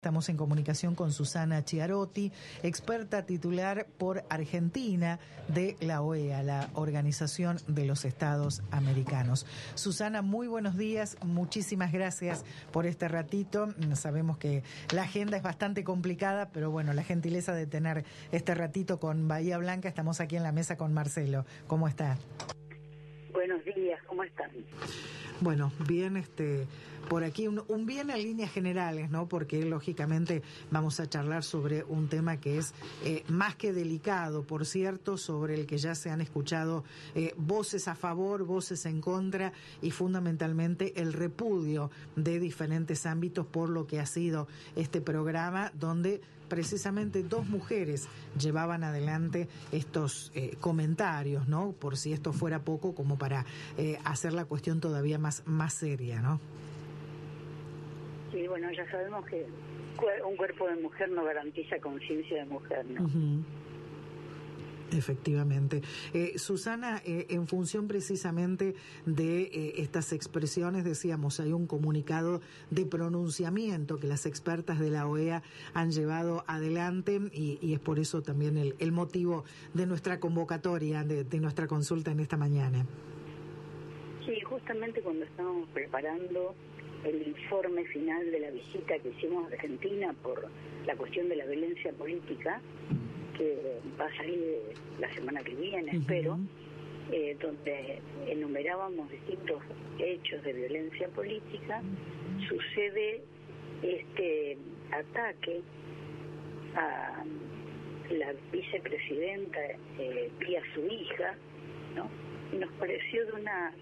Estamos en comunicación con Susana Chiarotti, experta titular por Argentina de la OEA, la Organización de los Estados Americanos. Susana, muy buenos días, muchísimas gracias por este ratito. Sabemos que la agenda es bastante complicada, pero bueno, la gentileza de tener este ratito con Bahía Blanca. Estamos aquí en la mesa con Marcelo. ¿Cómo está? Buenos días, ¿cómo están? Bueno, bien, por aquí un bien en líneas generales, ¿no? Porque lógicamente vamos a charlar sobre un tema que es más que delicado, por cierto, sobre el que ya se han escuchado voces a favor, voces en contra y fundamentalmente el repudio de diferentes ámbitos por lo que ha sido este programa donde precisamente dos mujeres llevaban adelante estos comentarios, ¿no? Por si esto fuera poco, como para hacer la cuestión todavía más seria, ¿no? Sí, bueno, ya sabemos que un cuerpo de mujer no garantiza conciencia de mujer, ¿no? Uh-huh. Efectivamente. Susana, en función precisamente de estas expresiones, decíamos, hay un comunicado de pronunciamiento que las expertas de la OEA han llevado adelante y es por eso también el motivo de nuestra convocatoria, de nuestra consulta en esta mañana. Sí, justamente cuando estábamos preparando el informe final de la visita que hicimos a Argentina por la cuestión de la violencia política, que va a salir la semana que viene, espero, donde enumerábamos distintos hechos de violencia política, sucede este ataque a la vicepresidenta vía su hija, ¿no? Y nos pareció de una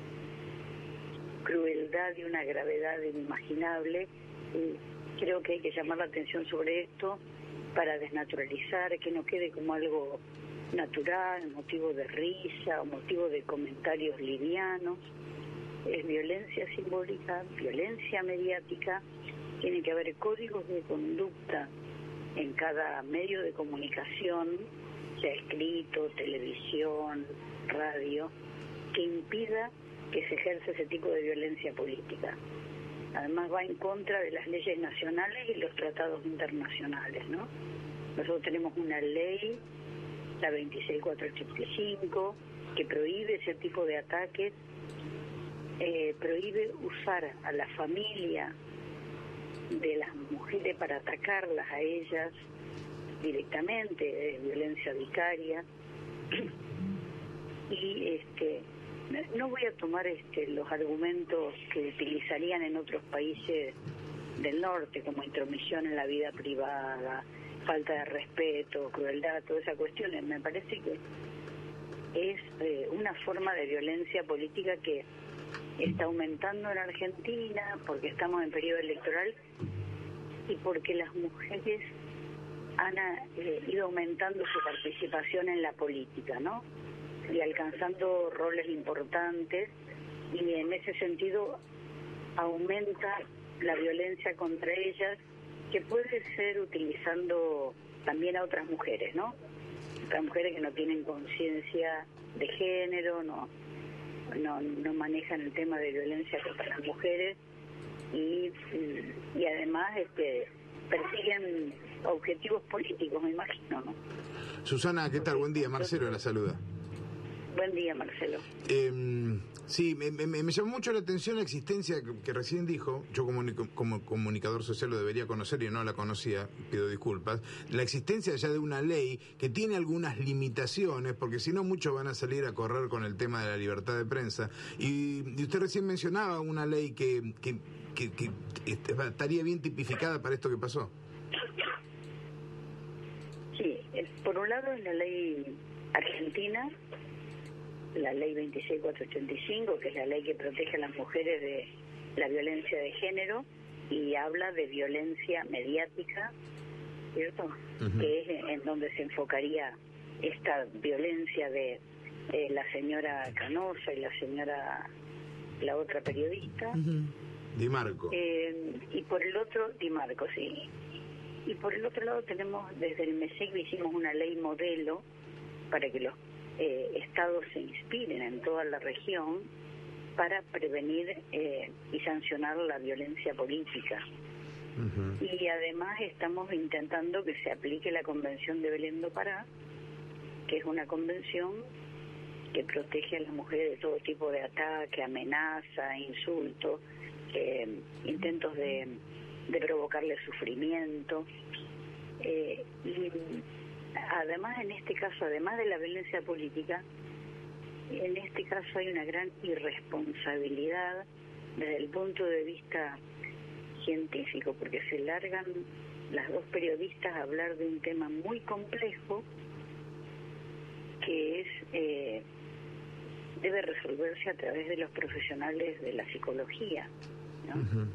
crueldad y una gravedad inimaginable. Y creo que hay que llamar la atención sobre esto para desnaturalizar, que no quede como algo natural, motivo de risa o motivo de comentarios livianos. Es violencia simbólica, violencia mediática, tiene que haber códigos de conducta en cada medio de comunicación, sea escrito, televisión, radio, que impida que se ejerza ese tipo de violencia política. Además va en contra de las leyes nacionales y los tratados internacionales, ¿no? Nosotros tenemos una ley, la 26485, que prohíbe ese tipo de ataques, prohíbe usar a la familia de las mujeres para atacarlas a ellas directamente, violencia vicaria. Y no voy a tomar los argumentos que utilizarían en otros países del norte, como intromisión en la vida privada, falta de respeto, crueldad, todas esas cuestiones. Me parece que es una forma de violencia política que está aumentando en Argentina porque estamos en periodo electoral y porque las mujeres han ido aumentando su participación en la política, ¿no? Y alcanzando roles importantes, y en ese sentido aumenta la violencia contra ellas, que puede ser utilizando también a otras mujeres, ¿no? Otras mujeres que no tienen conciencia de género, no manejan el tema de violencia contra las mujeres y además persiguen objetivos políticos, me imagino, ¿no? Susana, ¿qué tal? Buen día, Marcelo la saluda. Buen día, Marcelo. Sí, me llamó mucho la atención la existencia que recién dijo. Yo como comunicador social lo debería conocer y no la conocía, pido disculpas. La existencia ya de una ley que tiene algunas limitaciones, porque si no muchos van a salir a correr con el tema de la libertad de prensa. Y usted recién mencionaba una ley que estaría bien tipificada para esto que pasó. Sí, por un lado es la ley argentina, la ley 26485, que es la ley que protege a las mujeres de la violencia de género y habla de violencia mediática, ¿cierto? Uh-huh. Que es en donde se enfocaría esta violencia de la señora Canosa y la otra periodista. Uh-huh. Di Marco. Y por el otro, Di Marco, sí. Y por el otro lado tenemos, desde el MESEC hicimos una ley modelo para que los estados se inspiren en toda la región para prevenir y sancionar la violencia política. Y además estamos intentando que se aplique la Convención de Belén do Pará, que es una convención que protege a las mujeres de todo tipo de ataque, amenaza, insulto, intentos de provocarle sufrimiento. Y además, en este caso, además de la violencia política, en este caso hay una gran irresponsabilidad desde el punto de vista científico, porque se largan las dos periodistas a hablar de un tema muy complejo que es debe resolverse a través de los profesionales de la psicología, ¿no?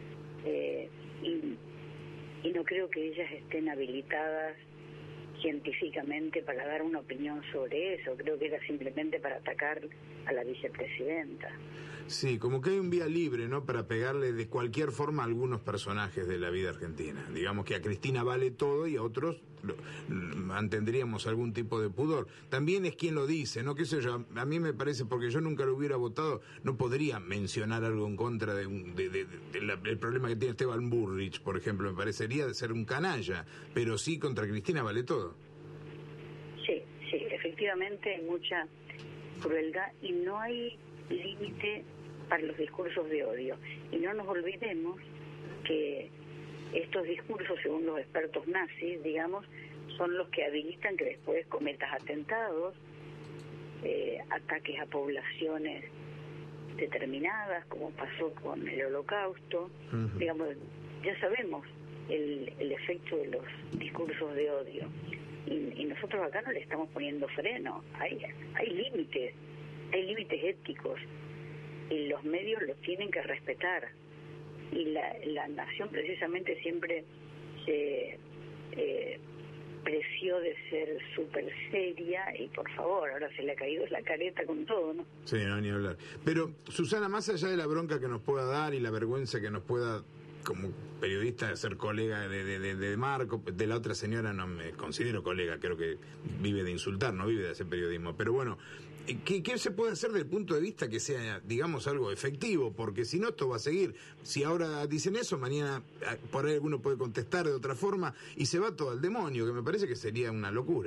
Y no creo que ellas estén habilitadas científicamente para dar una opinión sobre eso. Creo que era simplemente para atacar a la vicepresidenta. Sí, como que hay un vía libre, ¿no?, para pegarle de cualquier forma a algunos personajes de la vida argentina. Digamos que a Cristina vale todo y a otros mantendríamos algún tipo de pudor. También es quien lo dice, ¿no? Qué sé yo, a mí me parece, porque yo nunca lo hubiera votado, no podría mencionar algo en contra del problema que tiene Esteban Bullrich, por ejemplo. Me parecería de ser un canalla, pero sí contra Cristina vale todo. Sí, efectivamente hay mucha crueldad y no hay límite para los discursos de odio. Y no nos olvidemos que estos discursos, según los expertos nazis, digamos, son los que habilitan que después cometas atentados, ataques a poblaciones determinadas, como pasó con el Holocausto. Digamos, ya sabemos el efecto de los discursos de odio. Y nosotros acá no le estamos poniendo freno. Hay límites éticos y los medios los tienen que respetar. Y la nación precisamente siempre se preció de ser súper seria y por favor, ahora se le ha caído la careta con todo, ¿no? Sí, no, ni hablar. Pero, Susana, más allá de la bronca que nos pueda dar y la vergüenza que nos pueda, como periodista, ser colega de Marco, de la otra señora no me considero colega, creo que vive de insultar, no vive de hacer periodismo, pero bueno, ¿qué se puede hacer desde el punto de vista que sea, digamos, algo efectivo? Porque si no, esto va a seguir. Si ahora dicen eso, mañana por ahí alguno puede contestar de otra forma y se va todo al demonio, que me parece que sería una locura.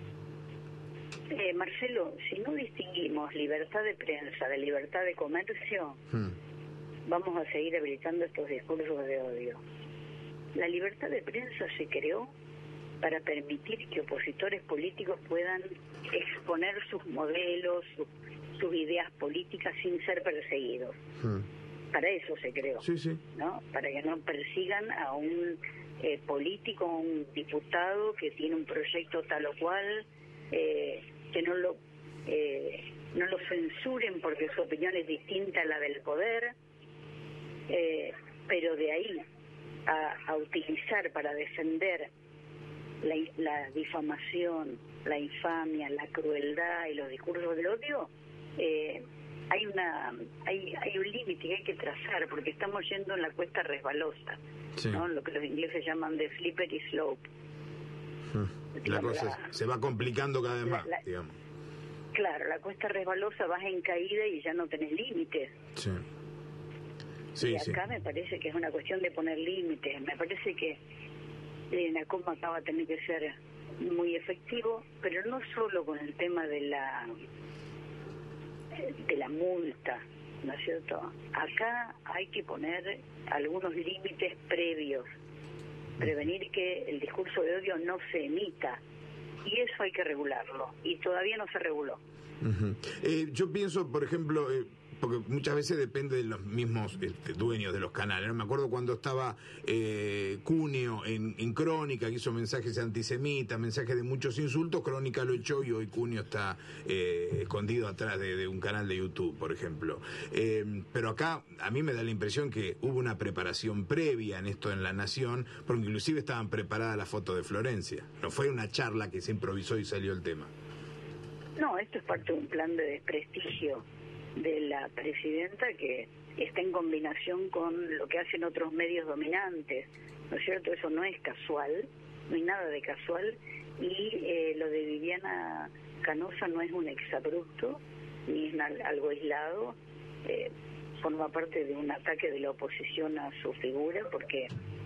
Marcelo, si no distinguimos libertad de prensa de libertad de comercio, vamos a seguir habilitando estos discursos de odio. La libertad de prensa se creó para permitir que opositores políticos puedan exponer sus modelos, sus ideas políticas sin ser perseguidos. Para eso se creó, ¿no? Para que no persigan a un político, a un diputado que tiene un proyecto tal o cual, que no lo censuren porque su opinión es distinta a la del poder, pero de ahí a utilizar para defender la difamación, la infamia, la crueldad y los discursos del odio, hay un límite que hay que trazar, porque estamos yendo en la cuesta resbalosa, ¿no? Lo que los ingleses llaman de slippery slope. La cosa se va complicando cada vez más, digamos. Claro, la cuesta resbalosa, vas en caída y ya no tenés límites. Y acá me parece que es una cuestión de poner límites. Me parece que el ENACOM acá va a tener que ser muy efectivo, pero no solo con el tema de la multa, ¿no es cierto? Acá hay que poner algunos límites previos, prevenir que el discurso de odio no se emita, y eso hay que regularlo, y todavía no se reguló. Yo pienso, por ejemplo, porque muchas veces depende de los mismos dueños de los canales, ¿no? Me acuerdo cuando estaba Cuneo en Crónica, que hizo mensajes antisemitas, mensajes de muchos insultos, Crónica lo echó y hoy Cuneo está escondido atrás de un canal de YouTube, por ejemplo. Pero acá a mí me da la impresión que hubo una preparación previa en esto en La Nación, porque inclusive estaban preparadas las fotos de Florencia. No fue una charla que se improvisó y salió el tema. No, esto es parte de un plan de desprestigio de la presidenta que está en combinación con lo que hacen otros medios dominantes, ¿no es cierto? Eso no es casual, no hay nada de casual, y lo de Viviana Canosa no es un exabrupto, ni es algo aislado, forma parte de un ataque de la oposición a su figura, porque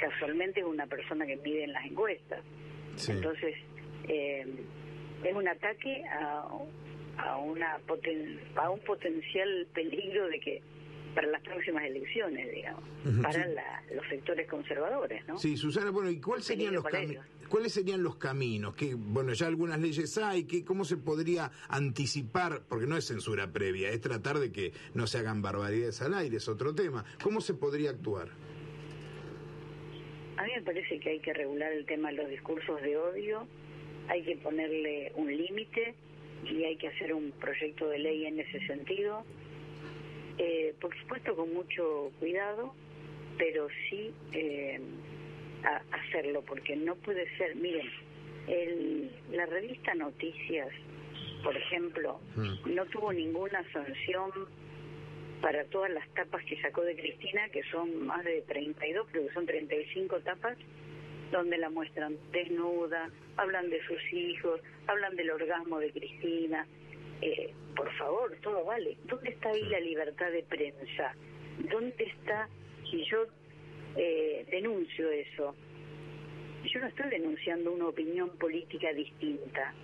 casualmente es una persona que mide en las encuestas. Sí. Entonces, es un ataque a un potencial peligro de que para las próximas elecciones, digamos, para los sectores conservadores, ¿no? Sí, Susana, bueno, ¿y cuáles serían los caminos? Que, bueno, ya algunas leyes hay, ¿cómo se podría anticipar? Porque no es censura previa, es tratar de que no se hagan barbaridades al aire, es otro tema. ¿Cómo se podría actuar? A mí me parece que hay que regular el tema de los discursos de odio, hay que ponerle un límite y hay que hacer un proyecto de ley en ese sentido. Por supuesto con mucho cuidado, pero sí hacerlo, porque no puede ser. Miren, la revista Noticias, por ejemplo, no tuvo ninguna sanción para todas las tapas que sacó de Cristina, que son más de 32, creo que son 35 tapas, donde la muestran desnuda, hablan de sus hijos, hablan del orgasmo de Cristina. Por favor, todo vale. ¿Dónde está ahí la libertad de prensa? ¿Dónde está? Si yo denuncio eso, yo no estoy denunciando una opinión política distinta.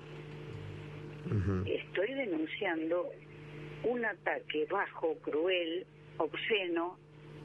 Estoy denunciando un ataque bajo, cruel, obsceno,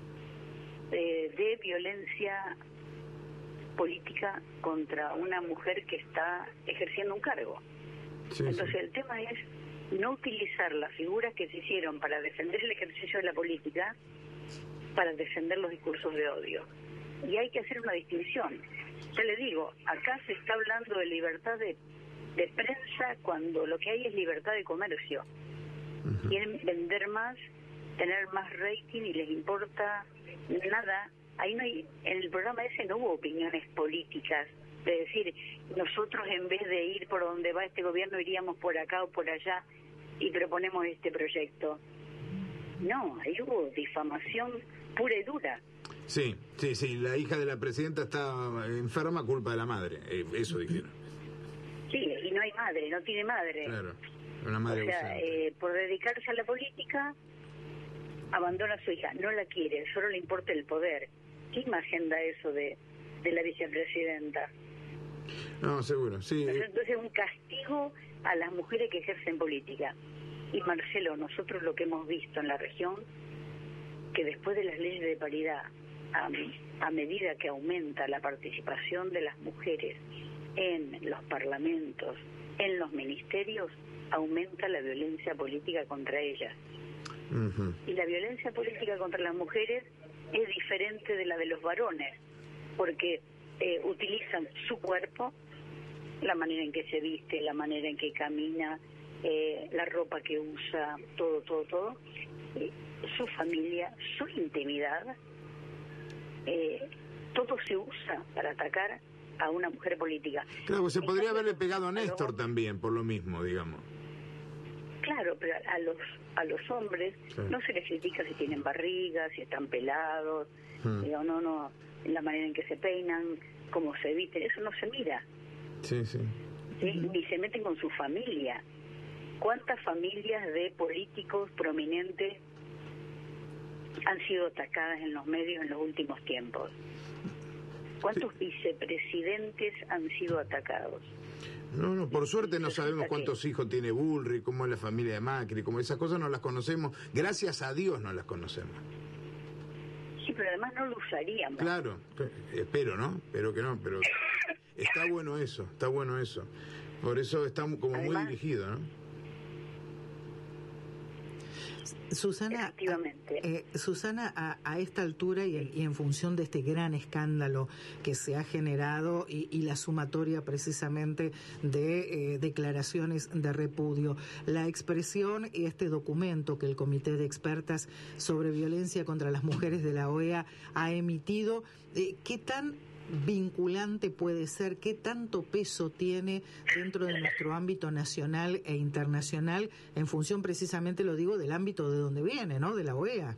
de violencia política contra una mujer que está ejerciendo un cargo. Sí, entonces el tema es no utilizar las figuras que se hicieron para defender el ejercicio de la política para defender los discursos de odio. Y hay que hacer una distinción. Ya le digo, acá se está hablando de libertad de prensa cuando lo que hay es libertad de comercio. Quieren vender más, tener más rating y les importa nada. Ahí no hay, en el programa ese no hubo opiniones políticas, de decir, nosotros en vez de ir por donde va este gobierno iríamos por acá o por allá y proponemos este proyecto. No, ahí hubo difamación pura y dura. Sí, la hija de la presidenta está enferma, culpa de la madre, eso dijeron. Sí, y no hay madre, no tiene madre. Claro, una madre ausente. Por dedicarse a la política, abandona a su hija, no la quiere, solo le importa el poder. ¿Qué imagen da eso de la vicepresidenta? No, seguro, sí. Entonces es un castigo a las mujeres que ejercen política. Y Marcelo, nosotros lo que hemos visto en la región, que después de las leyes de paridad, a medida que aumenta la participación de las mujeres en los parlamentos, en los ministerios, aumenta la violencia política contra ellas. Y la violencia política contra las mujeres es diferente de la de los varones, porque utilizan su cuerpo, la manera en que se viste, la manera en que camina, la ropa que usa, todo, su familia, su intimidad, todo se usa para atacar a una mujer política. Claro, se podría haberle pegado a Néstor también, por lo mismo, digamos. Claro, pero a los hombres no se les critica si tienen barriga, si están pelados, no, la manera en que se peinan, cómo se visten, eso no se mira. Sí. Ni se meten con su familia. ¿Cuántas familias de políticos prominentes han sido atacadas en los medios en los últimos tiempos? ¿Cuántos vicepresidentes han sido atacados? No, por suerte no sabemos cuántos hijos tiene Bullrich, cómo es la familia de Macri, como esas cosas no las conocemos. Gracias a Dios no las conocemos. Sí, pero además no lo usaríamos. Claro, espero, ¿no? Espero que no, pero está bueno eso. Por eso está como además, muy dirigido, ¿no? Susana, a esta altura y en función de este gran escándalo que se ha generado y la sumatoria precisamente de declaraciones de repudio, la expresión y este documento que el Comité de Expertas sobre Violencia contra las Mujeres de la OEA ha emitido, ¿qué tan vinculante puede ser? ¿Qué tanto peso tiene dentro de nuestro ámbito nacional e internacional en función precisamente, lo digo, del ámbito de donde viene, ¿no? De la OEA.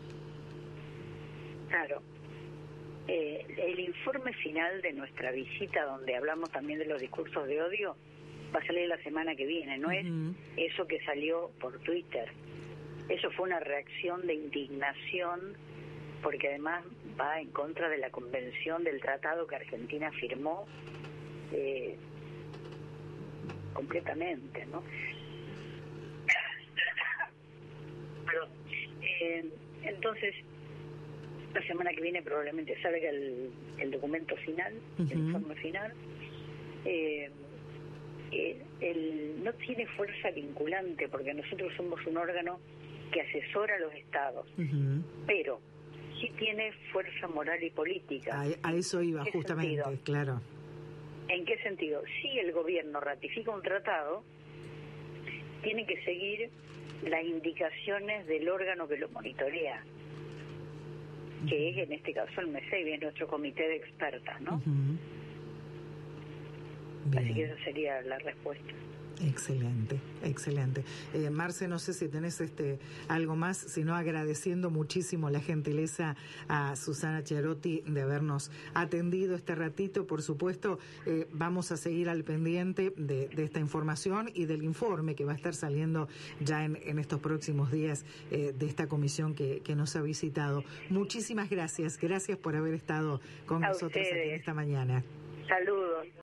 Claro. El informe final de nuestra visita, donde hablamos también de los discursos de odio, va a salir la semana que viene, no es eso que salió por Twitter. Eso fue una reacción de indignación, porque además va en contra de la convención del tratado que Argentina firmó completamente, ¿no? Perdón. Entonces, la semana que viene probablemente salga el documento final, el informe final. No tiene fuerza vinculante porque nosotros somos un órgano que asesora a los estados, pero sí tiene fuerza moral y política. A eso iba justamente, sentido? Claro. ¿En qué sentido? Si el gobierno ratifica un tratado, tiene que seguir las indicaciones del órgano que lo monitorea, que es en este caso el MESEBI, es nuestro comité de expertas, ¿no? Así que esa sería la respuesta. Excelente, excelente. Marce, no sé si tenés algo más, sino agradeciendo muchísimo la gentileza a Susana Chiarotti de habernos atendido este ratito. Por supuesto, vamos a seguir al pendiente de esta información y del informe que va a estar saliendo ya en estos próximos días de esta comisión que nos ha visitado. Muchísimas gracias. Gracias por haber estado con nosotros aquí esta mañana. Saludos.